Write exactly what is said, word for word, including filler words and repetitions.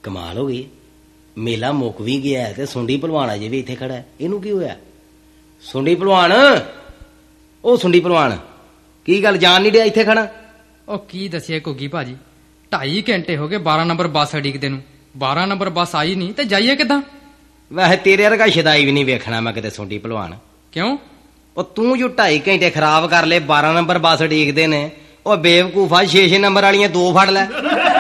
ਕਮਾਲ ਹੋ ਗਈ, ਮੇਲਾ ਮੁੱਕ ਵੀ ਗਿਆ ਤੇ ਸੁੰਡੀ ਭਲਵਾਨ ਅਜੇ ਵੀ ਇੱਥੇ ਖੜਾ। ਇਹਨੂੰ ਕੀ ਹੋਇਆ? ਸੁੰਡੀ ਭਲਵਾਨ, ਉਹ ਸੁੰਡੀ ਭਲਵਾਨ, ਕੀ ਗੱਲ ਜਾਣ ਨਹੀਂ ਡਿਆ ਇੱਥੇ ਖੜਾ? ਉਹ ਕੀ ਦੱਸਿਆ ਘੁੱਗੀ ਭਾਜੀ, ਢਾਈ ਘੰਟੇ ਹੋ ਗਏ ਬਾਰਾਂ ਨੰਬਰ ਬੱਸ ਅੜੀਕਦੇ ਨੂੰ। ਬਾਰਾਂ ਨੰਬਰ ਬੱਸ ਆਈ ਨਹੀਂ ਤੇ ਜਾਈਏ ਕਿੱਦਾਂ? ਵੈਸੇ ਤੇਰੇ ਵਰਗਾ ਸ਼ਦਾਈ ਵੀ ਨਹੀਂ ਵੇਖਣਾ ਮੈਂ ਕਿਤੇ ਸੁੰਡੀ ਭਲਵਾਨ। ਕਿਉਂ? ਉਹ ਤੂੰ ਜੋ ਢਾਈ ਘੰਟੇ ਖਰਾਬ ਕਰ ਲਏ, ਬਾਰਾਂ ਨੰਬਰ ਬੱਸ ਉਡੀਕਦੇ ਨੇ। ਉਹ ਬੇਵਕੂਫਾ, ਛੇ ਛੇ ਨੰਬਰ ਵਾਲੀਆਂ ਦੋ ਫੜ ਲੈ।